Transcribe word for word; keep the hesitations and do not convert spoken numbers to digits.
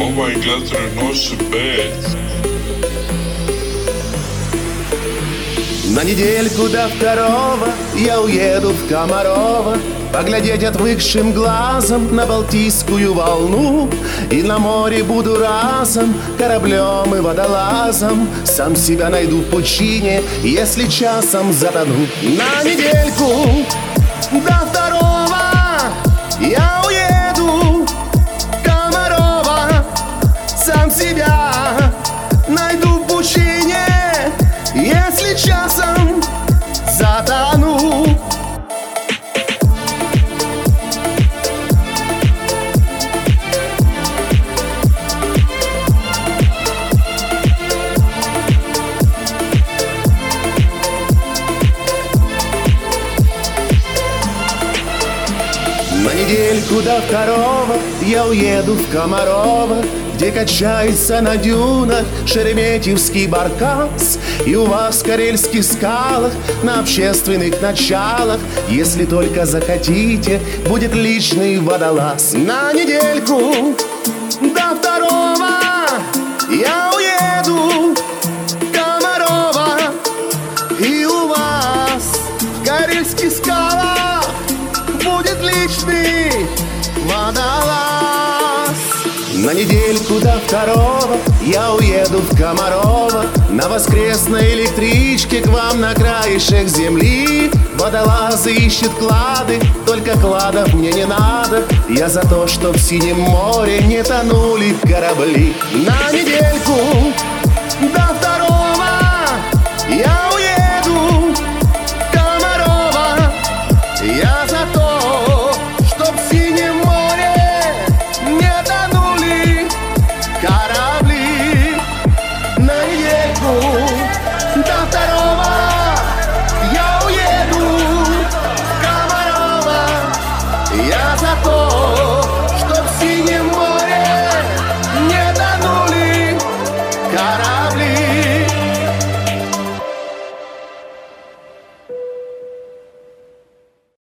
О май гад, Рено Бэт. На недельку до второго я уеду в Комарово, поглядеть отвыкшим глазом на Балтийскую волну. И на море буду разом кораблем и водолазом. Сам себя найду в пучине, если часом затону. На недельку до второго я уеду в Комарово. Сам себя найду в пучине, если часом затону. На недельку до второго я уеду в Комарово, где качается на дюнах шереметьевский баркас. И у вас в карельских скалах на общественных началах, если только захотите, будет личный водолаз. На недельку до второго я уеду в Комарово, и у вас в карельских скалах будет личный водолаз. На недельку до второго я уеду в Комарово, на воскресной электричке к вам на краешек земли. Водолазы ищут клады, только кладов мне не надо. Я за то, что в синем море не тонули корабли. На недельку до второго я уеду в Комарово. Я за то, чтоб в синем море не тонули корабли. На недельку до второго я уеду в Комарово. Я за то, чтоб в синем море не тонули корабли.